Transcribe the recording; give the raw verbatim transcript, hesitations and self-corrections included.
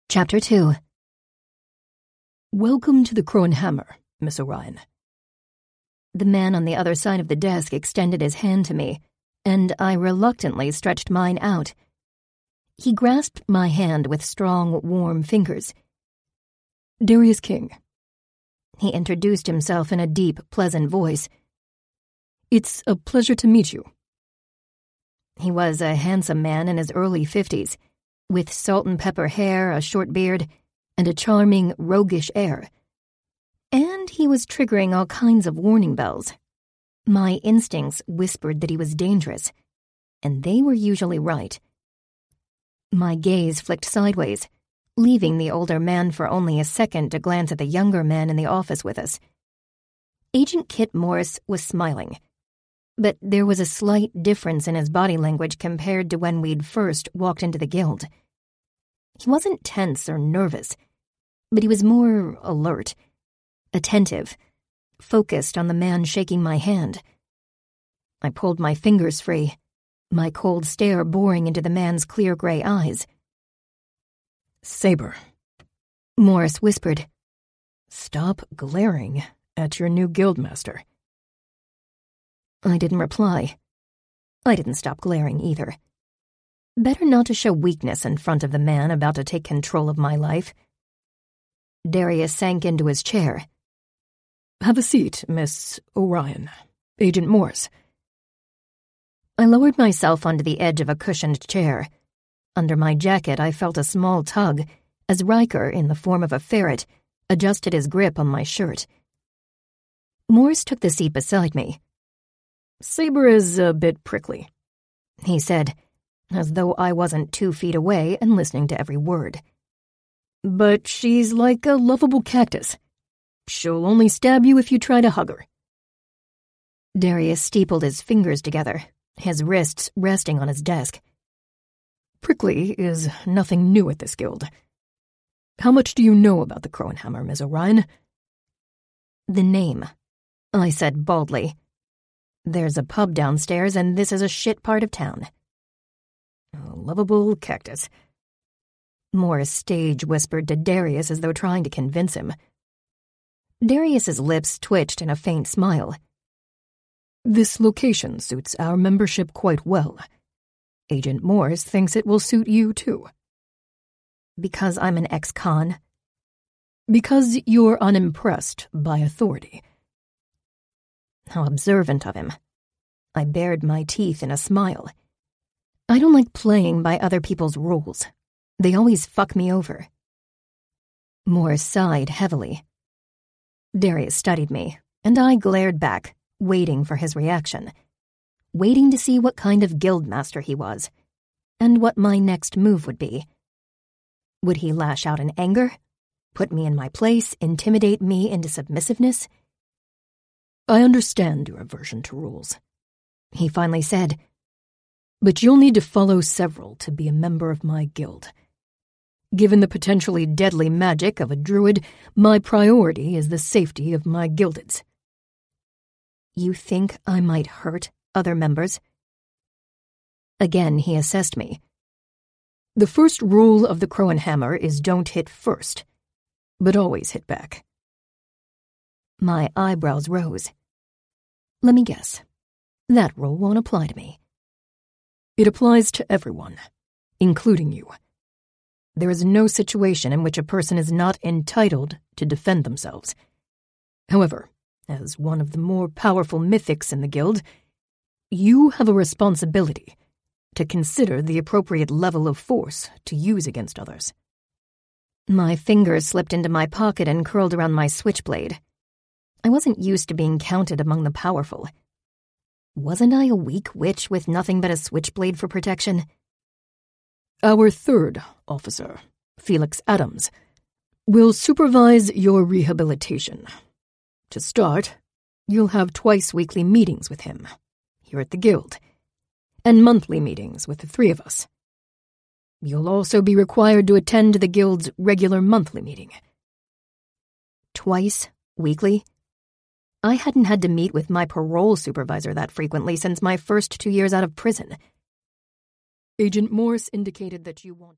Chapter two. Welcome to the Crow and Hammer, Miss Orion. The man on the other side of the desk extended his hand to me, and I reluctantly stretched mine out. He grasped my hand with strong, warm fingers. Darius King. He introduced himself in a deep, pleasant voice. It's a pleasure to meet you. He was a handsome man in his early fifties, with salt-and-pepper hair, a short beard, and a charming, roguish air. And he was triggering all kinds of warning bells. My instincts whispered that he was dangerous, and they were usually right. My gaze flicked sideways, leaving the older man for only a second to glance at the younger man in the office with us. Agent Kit Morris was smiling, but there was a slight difference in his body language compared to when we'd first walked into the guild. He wasn't tense or nervous, but he was more alert, attentive, focused on the man shaking my hand. I pulled my fingers free, my cold stare boring into the man's clear gray eyes. Saber, Morris whispered. Stop glaring at your new guildmaster. I didn't reply. I didn't stop glaring either. Better not to show weakness in front of the man about to take control of my life. Darius sank into his chair. Have a seat, Miss Orion. Agent Morris. I lowered myself onto the edge of a cushioned chair. Under my jacket, I felt a small tug as Riker, in the form of a ferret, adjusted his grip on my shirt. Morris took the seat beside me. Saber is a bit prickly, he said, as though I wasn't two feet away and listening to every word. But she's like a lovable cactus. She'll only stab you if you try to hug her. Darius steepled his fingers together, his wrists resting on his desk. Prickly is nothing new at this guild. How much do you know about the Crow and Hammer, Miss Orion? The name, I said baldly. There's a pub downstairs, and this is a shit part of town. A lovable cactus. Morris stage whispered to Darius as though trying to convince him. Darius's lips twitched in a faint smile. This location suits our membership quite well. Agent Morris thinks it will suit you, too. Because I'm an ex-con? Because you're unimpressed by authority. How observant of him. I bared my teeth in a smile. I don't like playing by other people's rules. They always fuck me over. Morris sighed heavily. Darius studied me, and I glared back, waiting for his reaction. Waiting to see what kind of guildmaster he was, and what my next move would be. Would he lash out in anger? Put me in my place? Intimidate me into submissiveness? I understand your aversion to rules, he finally said. But you'll need to follow several to be a member of my guild. Given the potentially deadly magic of a druid, my priority is the safety of my guildeds. You think I might hurt other members? Again, he assessed me. The first rule of the Crow and Hammer is don't hit first, but always hit back. My eyebrows rose. Let me guess. That rule won't apply to me. It applies to everyone, including you. There is no situation in which a person is not entitled to defend themselves. However, as one of the more powerful mythics in the guild, you have a responsibility to consider the appropriate level of force to use against others. My fingers slipped into my pocket and curled around my switchblade. I wasn't used to being counted among the powerful. Wasn't I a weak witch with nothing but a switchblade for protection? Our third officer, Felix Adams, will supervise your rehabilitation. To start, you'll have twice-weekly meetings with him, here at the guild, and monthly meetings with the three of us. You'll also be required to attend the guild's regular monthly meeting. Twice weekly? I hadn't had to meet with my parole supervisor that frequently since my first two years out of prison. Agent Morris indicated that you want...